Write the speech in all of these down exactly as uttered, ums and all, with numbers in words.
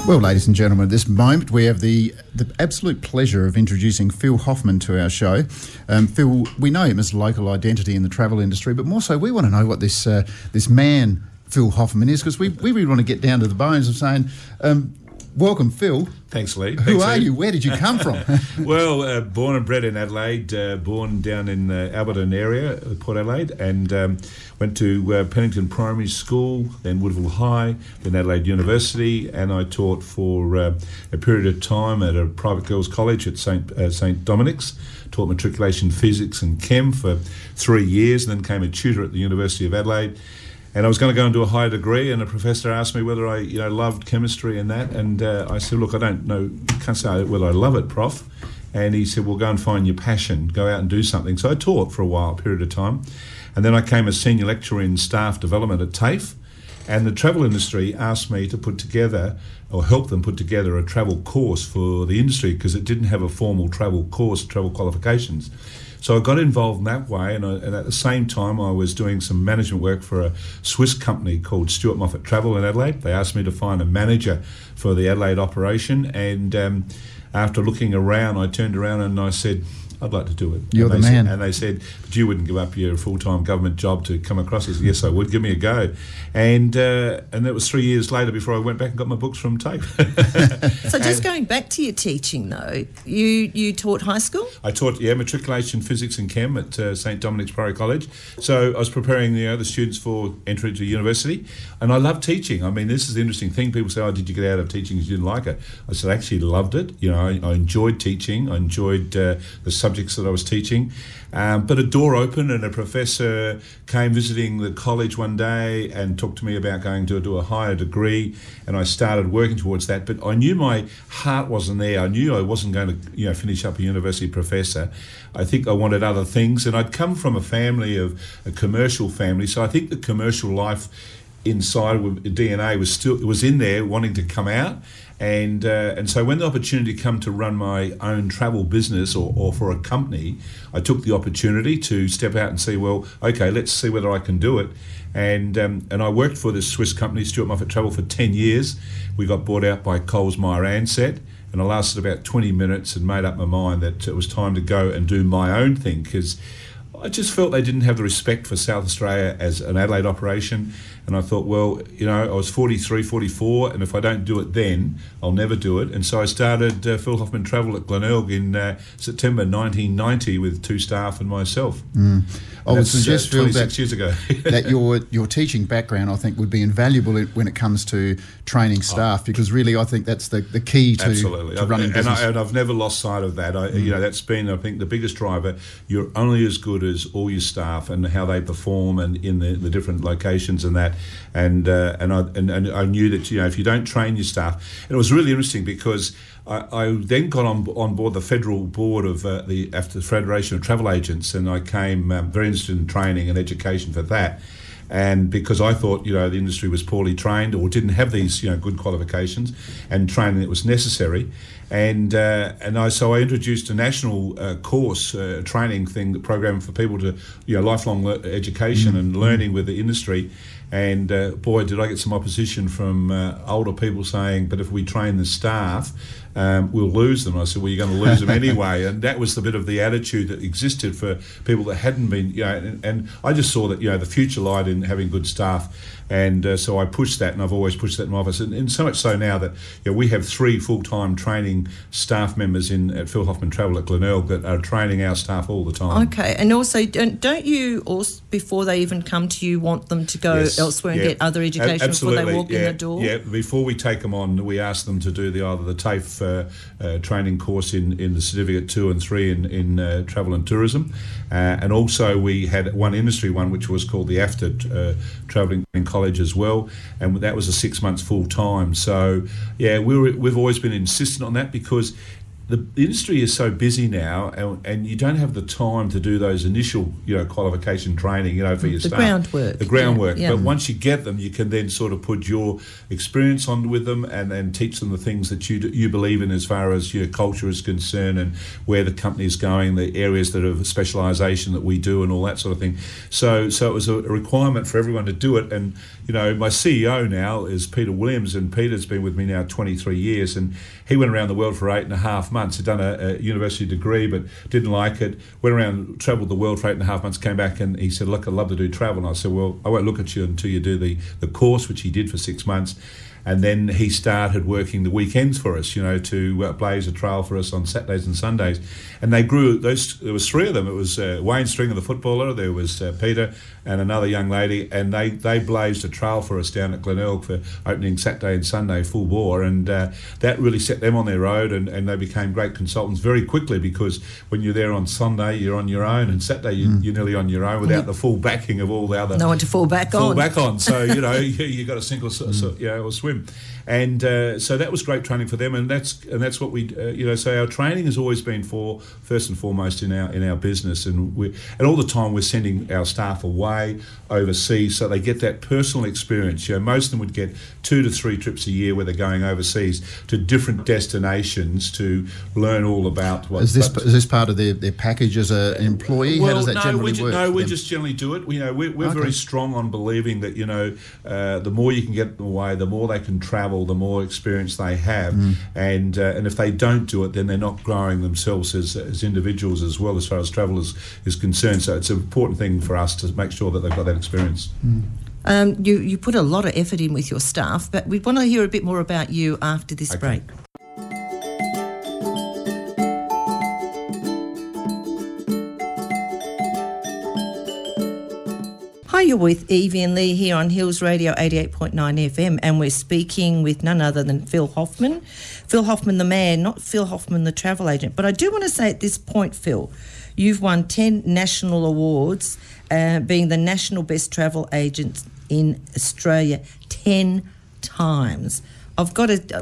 Well, ladies and gentlemen, at this moment we have the, the absolute pleasure of introducing Phil Hoffman to our show. Um, Phil, we know him as a local identity in the travel industry, but more so we want to know what this uh, this man, Phil Hoffman, is, because we, we really want to get down to the bones of saying, um, welcome, Phil. Thanks, Lee. Who Thanks, are Lee. you? Where did you come from? Well, uh, born and bred in Adelaide, uh, born down in the Alberton area, Port Adelaide, and um, went to uh, Pennington Primary School, then Woodville High, then Adelaide University, and I taught for uh, a period of time at a private girls' college at Saint uh, Saint Dominic's. Taught matriculation physics and chem for three years, and then became a tutor at the University of Adelaide. And I was going to go and do a higher degree, and a professor asked me whether I, you know, loved chemistry and that. And uh, I said, look, I don't know, can't say whether I love it, Prof. And he said, well, go and find your passion, go out and do something. So I taught for a while, a period of time. And then I became a senior lecturer in staff development at TAFE. And the travel industry asked me to put together, or help them put together, a travel course for the industry, because it didn't have a formal travel course, travel qualifications. So I got involved in that way, and, I, and at the same time I was doing some management work for a Swiss company called Stuart Moffat Travel in Adelaide. They asked me to find a manager for the Adelaide operation, and um, after looking around, I turned around and I said, I'd like to do it. You're and the they man. Said, and they said, but you wouldn't give up your full-time government job to come across. I said, yes, I would. Give me a go. And uh, and that was three years later before I went back and got my books from TAFE. So just going back to your teaching, though, you, you taught high school? I taught, yeah, matriculation physics and chem at uh, Saint Dominic's Prairie College. So I was preparing you know, the students for entry to university, and I love teaching. I mean, this is the interesting thing. People say, oh, did you get out of teaching because you didn't like it? I said, I actually loved it. You know, I, I enjoyed teaching. I enjoyed uh, the subjects that I was teaching. Um, but a door opened, and a professor came visiting the college one day and talked to me about going to do a higher degree, and I started working towards that. But I knew my heart wasn't there. I knew I wasn't going to, you know, finish up a university professor. I think I wanted other things, and I'd come from a family of a commercial family, so I think the commercial life inside with D N A was still was in there, wanting to come out. And uh, and so when the opportunity came to run my own travel business or, or for a company, I took the opportunity to step out and see, well, okay, let's see whether I can do it. And um, and I worked for this Swiss company, Stuart Moffat Travel, for ten years. We got bought out by Coles Myer Ansett, and I lasted about twenty minutes and made up my mind that it was time to go and do my own thing, because I just felt they didn't have the respect for South Australia as an Adelaide operation. And I thought, well, you know, I was forty-three, forty-four, and if I don't do it then, I'll never do it. And so I started uh, Phil Hoffman Travel at Glenelg in uh, September nineteen ninety with two staff and myself. Mm. I would That's, suggest, uh, Phil, twenty-six that, years ago. that your your teaching background, I think, would be invaluable when it comes to training staff, oh. because really I think that's the, the key to, Absolutely. to running and business. I, and I've never lost sight of that. I, mm. You know, that's been, I think, the biggest driver. You're only as good as all your staff and how they perform and in the, the different locations and that. And uh, and I and, and I knew that, you know, if you don't train your staff, and it was really interesting because I, I then got on on board the federal board of uh, the after the Federation of Travel Agents, and I came um, very interested in training and education for that. And because I thought, you know, the industry was poorly trained or didn't have these, you know, good qualifications and training that was necessary. And uh, and I so I introduced a national uh, course, uh, training thing, program for people to, you know, lifelong le- education mm-hmm. and learning with the industry. And uh, boy, did I get some opposition from uh, older people saying, but if we train the staff, um, we'll lose them. I said, well, you're going to lose them anyway. And that was the bit of the attitude that existed for people that hadn't been, you know, and, and I just saw that, you know, the future lied in having good staff. And uh, so I pushed that, and I've always pushed that in my office. And, and so much so now that, you know, we have three full-time training staff members in at Phil Hoffman Travel at Glenelg that are training our staff all the time. Okay, and also, don't, don't you, also, before they even come to you, want them to go yes, elsewhere and yeah. get other education a- before they walk yeah, in the door? Yeah, before we take them on, we ask them to do the either the TAFE uh, uh, training course in, in the Certificate two and three in, in uh, Travel and Tourism. Uh, and also we had one industry one, which was called the AFTA uh, Travelling in College as well. And that was a six months full time. So, yeah, we were, we've always been insistent on that because the, the industry is so busy now, and, and you don't have the time to do those initial, you know, qualification training, you know, for your the staff. groundwork. The groundwork. Yeah, yeah. But once you get them, you can then sort of put your experience on with them and, and teach them the things that you you believe in as far as your culture is concerned and where the company is going, the areas that are specialisation that we do and all that sort of thing. So so it was a requirement for everyone to do it. And, you know, my C E O now is Peter Williams, and Peter's been with me now twenty-three years, and he went around the world for eight and a half months, had done a, a university degree but didn't like it, went around, travelled the world for eight and a half months, came back and he said, look, I'd love to do travel. And I said, well, I won't look at you until you do the, the course, which he did for six months. And then he started working the weekends for us, you know, to uh, blaze a trail for us on Saturdays and Sundays. And they grew, those. There was three of them. It was uh, Wayne Stringer, the footballer, there was uh, Peter and another young lady, and they, they blazed a trail for us down at Glenelg for opening Saturday and Sunday full bore, and uh, that really set them on their road, and, and they became great consultants very quickly, because when you're there on Sunday, you're on your own, and Saturday you, mm. you're nearly on your own without the full backing of all the other... No one to fall back fall on. back on. So, you know, you, you got to sink or, mm. so, you know, or swim. And uh, so that was great training for them, and that's and that's what we, uh, you know, so our training has always been for, first and foremost, in our in our business, and we and all the time we're sending our staff away overseas so they get that personal experience. You know, most of them would get two to three trips a year where they're going overseas to different destinations to learn all about what. Is this is this part of their, their package as an employee? Well, How does that no, generally we ju- work? No, we just generally do it. You know, we're, we're Okay. very strong on believing that, you know, uh, the more you can get them away, the more they can travel, the more experience they have, mm. and uh, and if they don't do it, then they're not growing themselves as as individuals as well, as far as travel is, is concerned. So it's an important thing for us to make sure that they've got that experience. Mm. Um, you, you put a lot of effort in with your staff, but we want to hear a bit more about you after this Okay. break. Hi, you're with Evie and Lee here on Hills Radio eighty-eight point nine F M, and we're speaking with none other than Phil Hoffman. Phil Hoffman, the man, not Phil Hoffman, the travel agent. But I do want to say at this point, Phil, you've won ten national awards, uh, being the national best travel agent in Australia ten times. I've got to, uh,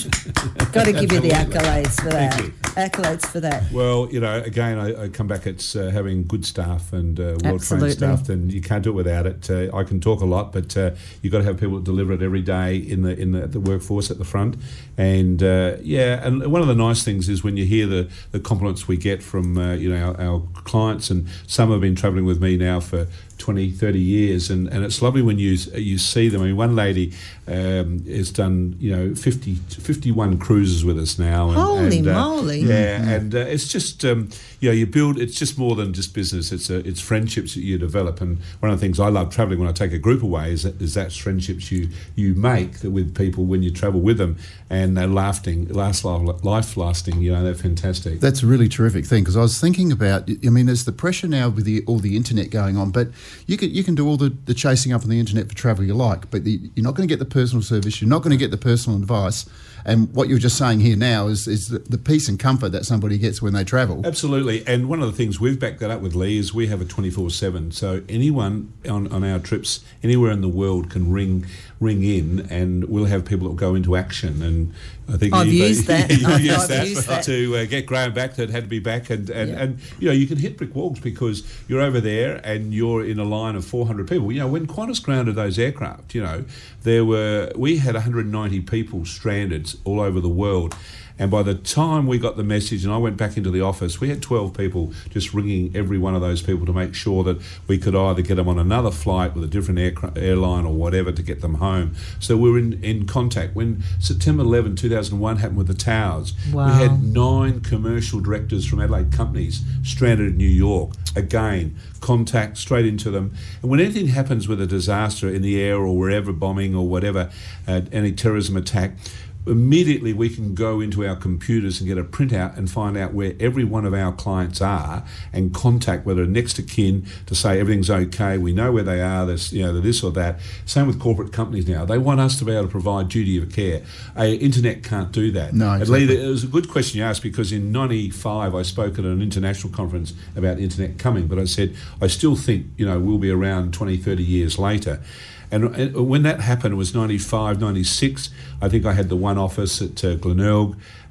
got to give you the accolades for that. Thank you. Accolades for that. Well, you know, again, I, I come back, it's uh, having good staff and uh, well-trained Absolutely. staff, and you can't do it without it. Uh, I can talk a lot, but uh, you've got to have people that deliver it every day in the in the, the workforce at the front. And, uh, yeah, and one of the nice things is when you hear the, the compliments we get from, uh, you know, our, our clients, and some have been travelling with me now for twenty, thirty years, and, and it's lovely when you you see them. I mean, one lady um, has done, you know, fifty, fifty-one cruises with us now. And, Holy and, uh, moly. Yeah, mm-hmm. and uh, it's just, um, you know, you build, it's just more than just business. It's a, it's friendships that you develop. And one of the things I love travelling when I take a group away is that, is that friendships you, you make with people when you travel with them, and they're lasting, last life lasting, you know, they're fantastic. That's a really terrific thing, because I was thinking about, I mean, there's the pressure now with the, all the internet going on, but you can you can do all the, the chasing up on the internet for travel you like, but the, you're not going to get the personal service, you're not going to get the personal advice. And what you were just saying here now is, is the, the peace and comfort that somebody gets when they travel. Absolutely. And one of the things we've backed that up with, Lee, is we have a twenty-four seven. So anyone on, on our trips anywhere in the world can ring ring in, and we'll have people that will go into action. And I think I've you've, used that. you've I've used, that used that. to uh, get Graham back that had to be back. And, and, Yeah. and, you know, you can hit brick walls because you're over there and you're in a line of four hundred people. You know, when Qantas grounded those aircraft, you know, there were we had one hundred ninety people stranded all over the world. And by the time we got the message and I went back into the office, we had twelve people just ringing every one of those people to make sure that we could either get them on another flight with a different aircraft, airline or whatever to get them home. So we were in, in contact. When September eleventh, two thousand one happened with the towers, Wow. we had nine commercial directors from Adelaide companies stranded in New York. Again, contact straight into them. And when anything happens with a disaster in the air or wherever, bombing or whatever, uh, any terrorism attack, immediately we can go into our computers and get a printout and find out where every one of our clients are and contact whether next of kin to say everything's okay, we know where they are, there's, you know, this or that. Same with corporate companies now. They want us to be able to provide duty of care. A internet can't do that. No, And exactly. Lee, it was a good question you asked, because in ninety-five I spoke at an international conference about the internet coming, but I said I still think, you know, we'll be around twenty, thirty years later. And when that happened, it was ninety-five, ninety-six. I think I had the one office at uh, Glenelg,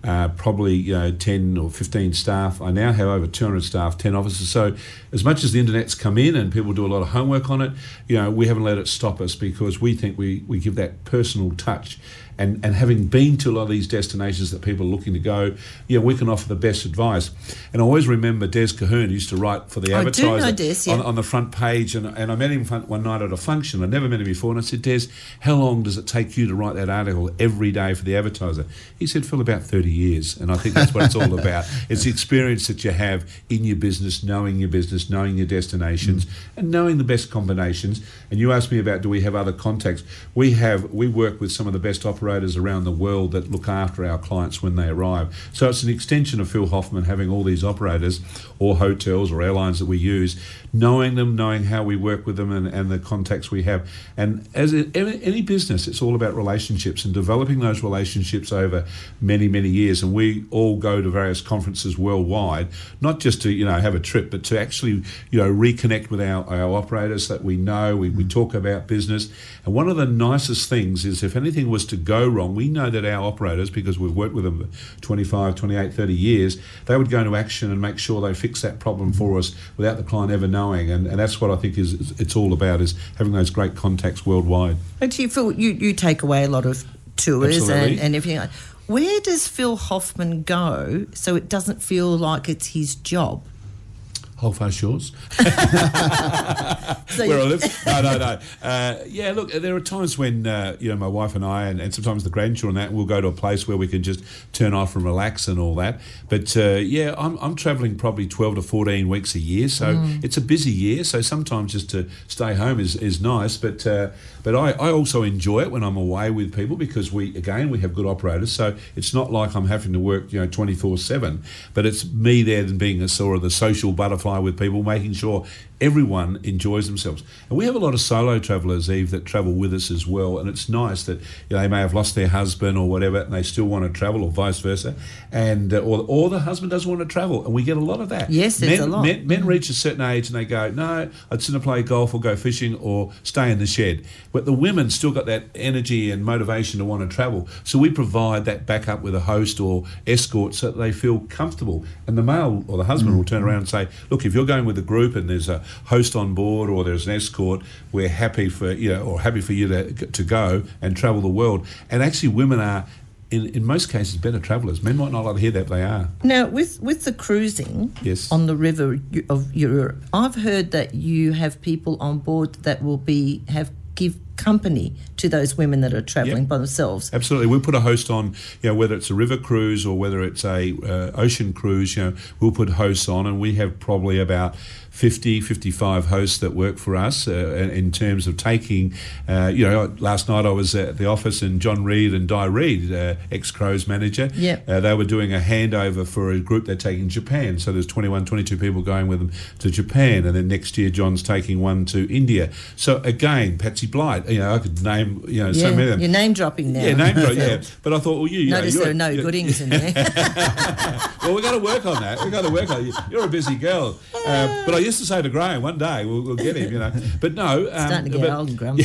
uh, probably you know ten or fifteen staff. I now have over two hundred staff, ten offices. So as much as the internet's come in and people do a lot of homework on it, you know, we haven't let it stop us because we think we, we give that personal touch. And, and having been to a lot of these destinations that people are looking to go, you know, we can offer the best advice. And I always remember Des Cahoon used to write for the I Advertiser do know Des, yeah. on, on the front page. And, and I met him one night at a function. I'd never met him before. And I said, Des, how long does it take you to write that article every day for the Advertiser? He said, Phil, about thirty years. And I think that's what it's all about. It's the experience that you have in your business, knowing your business, knowing your destinations, mm. and knowing the best combinations. And you asked me about, do we have other contacts? We have. We work with some of the best operators around the world that look after our clients when they arrive. So it's an extension of Phil Hoffman having all these operators or hotels or airlines that we use, knowing them, knowing how we work with them and, and the contacts we have. And as in any business, it's all about relationships and developing those relationships over many, many years. And we all go to various conferences worldwide, not just to, you know, have a trip, but to actually, you know, reconnect with our, our operators that we know. We, we talk about business. And one of the nicest things is if anything was to go wrong, we know that our operators, because we've worked with them for twenty-five, twenty-eight, thirty years, they would go into action and make sure they fix that problem for us without the client ever knowing. And, and that's what I think is it's all about, is having those great contacts worldwide. But you feel you, you take away a lot of tours and, and everything. Where does Phil Hoffman go so it doesn't feel like it's his job? Whole Shores. so Where I live. No, no, no. Uh, yeah, look, there are times when, uh, you know, my wife and I, and, and sometimes the grandchildren, that we'll go to a place where we can just turn off and relax and all that. But, uh, yeah, I'm, I'm travelling probably twelve to fourteen weeks a year, so mm. it's a busy year. So sometimes just to stay home is, is nice. But uh, but I, I also enjoy it when I'm away with people because, we again, we have good operators. So it's not like I'm having to work, you know, twenty-four seven. But it's me there than being a sort of the social butterfly with people, making sure everyone enjoys themselves. And we have a lot of solo travellers, Eve, that travel with us as well, and it's nice that, you know, they may have lost their husband or whatever and they still want to travel, or vice versa, and uh, or, or the husband doesn't want to travel, and we get a lot of that. Yes, there's men, a lot. Men, men reach a certain age and they go, no, I'd sooner play golf or go fishing or stay in the shed. But the women still got that energy and motivation to want to travel, so we provide that backup with a host or escort so that they feel comfortable. And the male or the husband mm. will turn around and say, look, if you're going with a group and there's a host on board or there's an escort, we're happy for you know or happy for you to to go and travel the world. And actually, women are in, in most cases better travellers. Men might not like to hear that, but they are. Now, with with the cruising yes. on the river of Europe, I've heard that you have people on board that will be have give company to those women that are travelling yep. by themselves. Absolutely. We'll put a host on, you know, whether it's a river cruise or whether it's a uh, ocean cruise, you know, we'll put hosts on, and we have probably about fifty, fifty-five hosts that work for us uh, in terms of taking, uh, you know, last night I was at the office and John Reed and Di Reed, uh, ex-Crows manager, yep. uh, they were doing a handover for a group they're taking Japan. So there's twenty-one, twenty-two people going with them to Japan, and then next year John's taking one to India. So again, Patsy Blight, you know, I could name, you know, yeah, so many of them. You're name dropping now. Yeah, name dropping, yeah. But I thought, well, you, you Notice know, there are no goodings in there. Well, we've got to work on that. We've got to work on it. You're a busy girl. Uh, but I used to say to Graham, one day we'll, we'll get him, you know. But no. Um, Starting to get but, old and grumpy.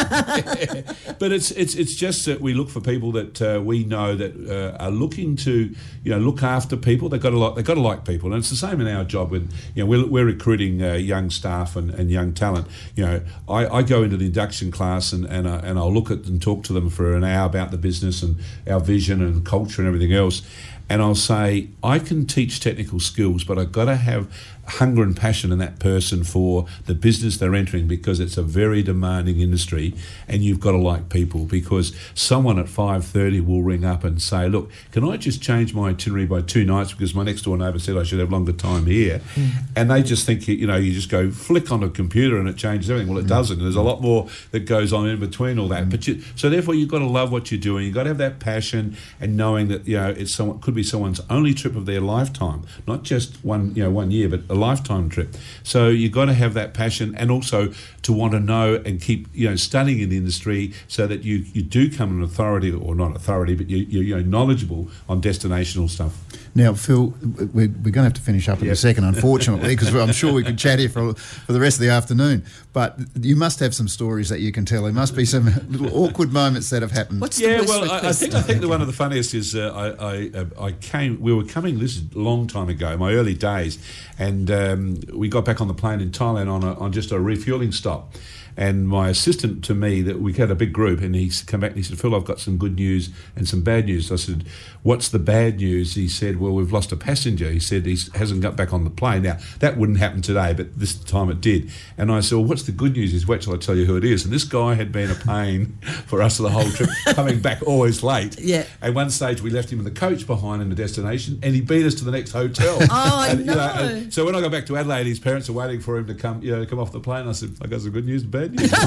Yeah. But it's it's it's just that we look for people that uh, we know that uh, are looking to, you know, look after people. They've got to like, they've got to like people. And it's the same in our job with, you know, we're, we're recruiting uh, young staff and, and young talent. You know, I, I go into the induction class and, and, uh, and I'll look at and talk to them for an hour about the business and our vision and culture and everything else. And I'll say, I can teach technical skills, but I've got to have hunger and passion in that person for the business they're entering, because it's a very demanding industry and you've got to like people, because someone at five thirty will ring up and say, look, can I just change my itinerary by two nights because my next door neighbour said I should have longer time here. Mm. And they just think, you know, you just go flick on a computer and it changes everything. Well, it mm. doesn't. There's a lot more that goes on in between all that. Mm. But you, so therefore you've got to love what you're doing. You've got to have that passion and knowing that, you know, it's someone, could be be someone's only trip of their lifetime, not just one, you know, one year, but a lifetime trip. So you've got to have that passion, and also to want to know and keep, you know, studying in the industry so that you, you do come an authority, or not authority, but you, you're, you know, knowledgeable on destinational stuff. Now, Phil, we're, we're going to have to finish up in Yep. a second, unfortunately, because I'm sure we could chat here for, for the rest of the afternoon. But you must have some stories that you can tell. There must be some little awkward moments that have happened. What's the Yeah, worst well, I, I request? think I think the one of the funniest is uh, I I, uh, I came. We were coming. This is a long time ago, my early days, and um, we got back on the plane in Thailand on a, on just a refueling stop. And my assistant to me, that we had a big group, and he came back and he said, "Phil, I've got some good news and some bad news." I said, "What's the bad news?" He said, "Well, we've lost a passenger." He said he hasn't got back on the plane. Now, that wouldn't happen today, but this time it did. And I said, "Well, what's the good news?" He said, "Wait till I tell you who it is." And this guy had been a pain for us the whole trip, coming back always late. Yeah. At one stage, we left him in the coach behind in the destination, and he beat us to the next hotel. Oh, and, you know, no. and so when I got back to Adelaide, his parents were waiting for him to come, you know, come off the plane. I said, "I got some good news and bad news."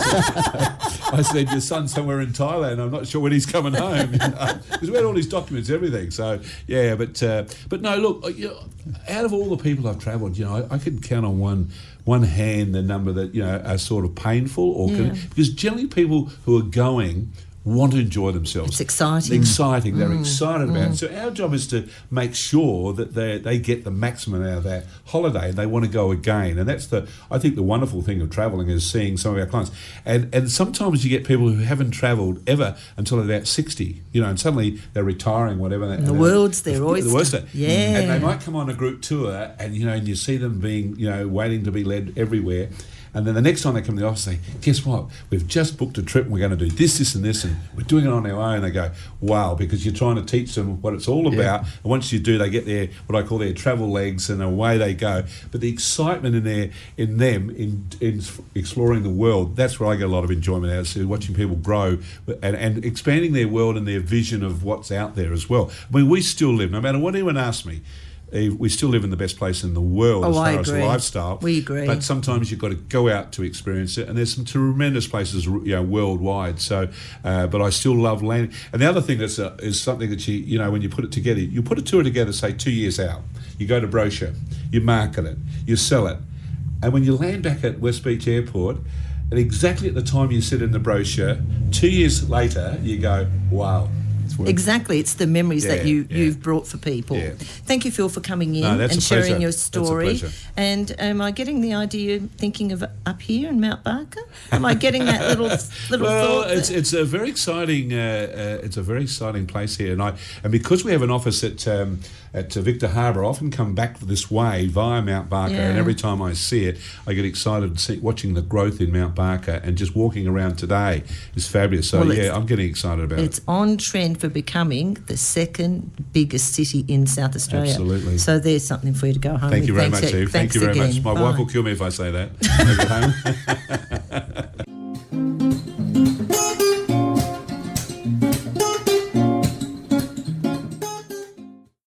I said, "Your son's somewhere in Thailand. I'm not sure when he's coming home." Because we had all his documents, everything. So yeah, but uh, but no, look, you know, out of all the people I've travelled, you know, I, I could count on one one hand the number that, you know, are sort of painful, or Yeah. can, because generally people who are going want to enjoy themselves. It's exciting. Exciting. They're excited about it. So our job is to make sure that they they get the maximum out of that holiday, and they want to go again. And that's the, I think, the wonderful thing of travelling is seeing some of our clients. And and sometimes you get people who haven't travelled ever until they're about sixty, you know, and suddenly they're retiring, whatever. And the world's their oyster. The oyster. Yeah. And they might come on a group tour, and, you know, and you see them being, you know, waiting to be led everywhere. And then the next time they come to the office, they say, "Guess what? We've just booked a trip and we're going to do this, this and this, and we're doing it on our own." They go, "Wow," because you're trying to teach them what it's all about. And once you do, they get their, what I call their travel legs, and away they go. But the excitement in their, in them, in, in exploring the world, that's where I get a lot of enjoyment out of, so watching people grow and, and expanding their world and their vision of what's out there as well. I mean, we still live, no matter what anyone asks me, we still live in the best place in the world Oh, as far I as agree. lifestyle. We agree. But sometimes you've got to go out to experience it, and there's some tremendous places, you know, worldwide. So, uh, but I still love landing. And the other thing that's uh, is something that you, you know, when you put it together, you put a tour together, say two years out. You go to brochure, you market it, you sell it, and when you land back at West Beach Airport, and exactly at the time you sit in the brochure, two years later, you go, "Wow." Exactly, it's the memories Yeah, that you, yeah. you've brought for people. Yeah. Thank you, Phil, for coming in No, that's and a sharing pleasure. your That's a story. pleasure. And am I getting the idea, thinking of up here in Mount Barker? Am I getting that little little Well, thought? it's that- it's a very exciting uh, uh, it's a very exciting place here, and I and because we have an office at um, at uh, Victor Harbour, I often come back this way via Mount Barker, Yeah. and every time I see it, I get excited see, watching the growth in Mount Barker, and just walking around today is fabulous. So Well, it's- yeah, I'm getting excited about It's it. on trend for becoming the second biggest city in South Australia. Absolutely. So there's something for you to go home Thank with. you very Thanks, much, Eve. Thank thanks you very again. much. My Bye. wife will kill me if I say that.